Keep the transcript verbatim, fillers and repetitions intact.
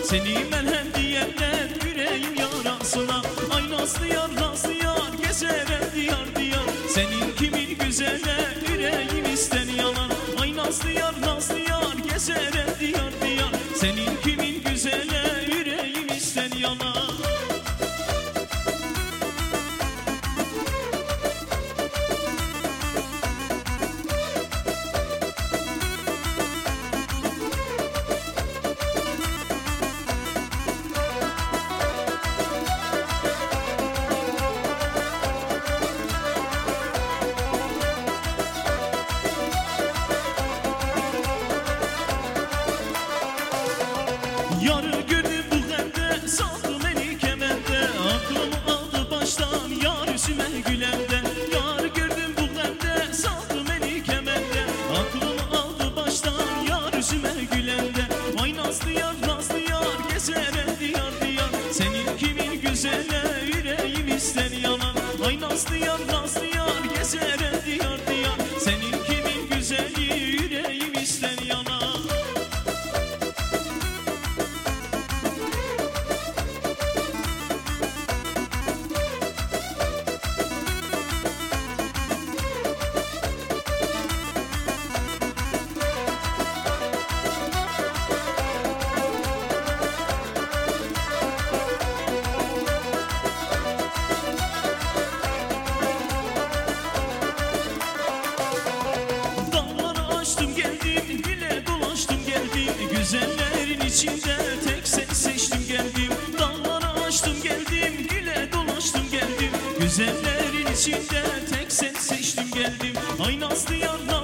Seni melhem diyenler yüreğim yarasına. Ay nazlı yar nazlı yar gezerim diyar diyar. Senin kimin güzele yüreğim isten yanar. Ay nazlı yar nazlı yar gezerim diyar diyar. Senin kimin güzele yüreğim isten yanar. Yarı gördüm bu hemde, saldı beni kemende. Aklımı aldı baştan yar yüzüme gülende. Yarı gördüm bu hemde, saldı beni kemende. Aklımı aldı baştan yar yüzüme gülende. Vay nazlı yar nazlı yar gezere diyar diyar. Senin kimin güzele yüreğim isten yanar. Vay nazlı yar nazlı yar gezere diyar diyar. Senin kimin güzeli yüreğim isten yanar. Güzellerin içinde tek sen seçtim geldim. Dağları açtım geldim, güle dolaştım geldim. Güzellerin içinde tek sen seçtim geldim. Ay nazlı yar